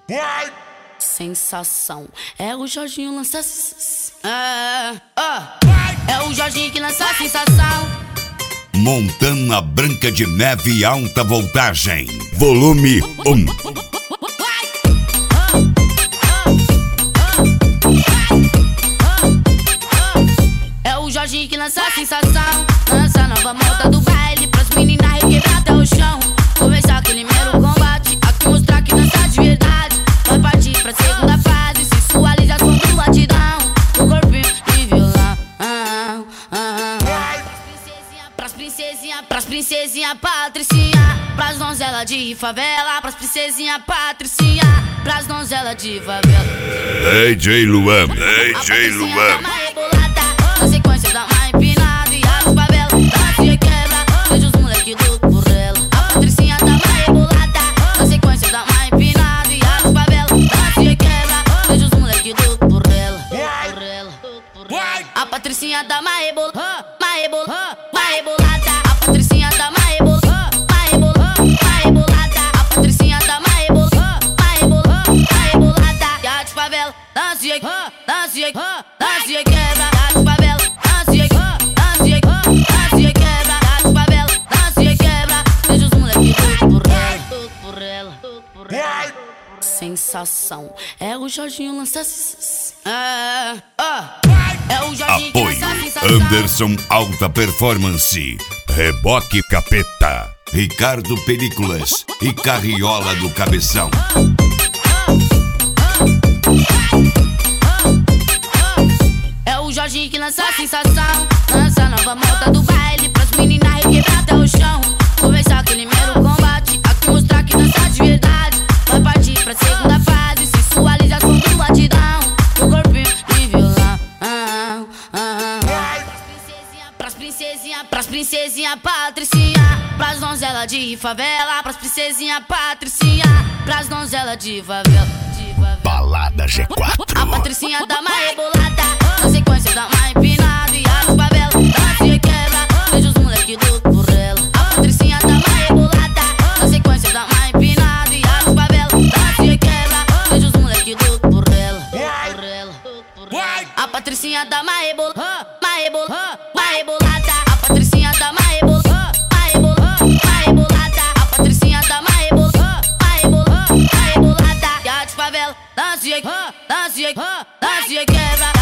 Sensação, é o Jorginho lança. É o Jorginho que lança a sensação. Montana Branca de Neve Alta Voltagem, volume 1. É o Jorginho que lança a sensação. Lança a nova moda do baile pras meninas requebrar até o chão. Começar aquele mero combate, aqui mostrar que dança de verdade. Vai partir pra segunda fase, sensualização do batidão. O corpinho de violão. Pras princesinha patricinha, pras donzela de favela. Pras princesinha patricinha, pras donzela de favela. DJ Luan, DJ Luan. Na sequência dá uma empinada e as favelas dança e quebra. Veja os moleque louco por ela. A patricinha dá uma rebolada. Na sequência dá uma empinada e as favelas dança e quebra. Veja os moleque louco por ela. A patricinha dá uma rebolada. A patricinha dá uma rebolada. A patricinha dá uma rebolada. E as favelas dança e quebra. As favelas dança e quebra. Veja os moleque louco por ela. Sensação, é o Jorginho lança. É o Jorginho que Apoio lança a sensação. Anderson Alta Performance, Reboque Capeta, Ricardo Películas e Carriola do Cabeção. É o Jorginho que lança a sensação. Lança a nova moda do baile pras meninas requebrar até o chão. Começar aquele mero combate, aqui mostrar que dança de verdade. Vai partir pra segunda fase, sensualização do batidão. O corpinho de violão. Pras princesinha patricinha, pras donzela de favela. Pras princesinha patricinha, pras donzela de favela. Balada G4. A patricinha dá uma rebolada. Na sequência dá uma empinada e as favelas dança e quebra. Veja os moleque louco por ela. A patricinha dá uma rebolada. Na sequência dá uma empinada e as favelas dança e quebra. Veja os moleque louco por ela. A patricinha dá uma rebolada. A patricinha dá uma rebolada. A patricinha dá uma rebolada. E as favelas dança e quebra.